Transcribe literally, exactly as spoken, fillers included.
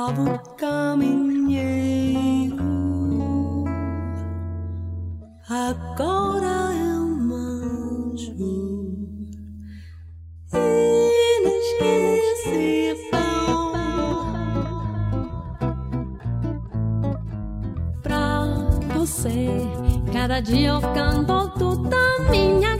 novo caminheiro. Agora eu manjo inesquecível pra você. Cada dia eu canto tudo da minha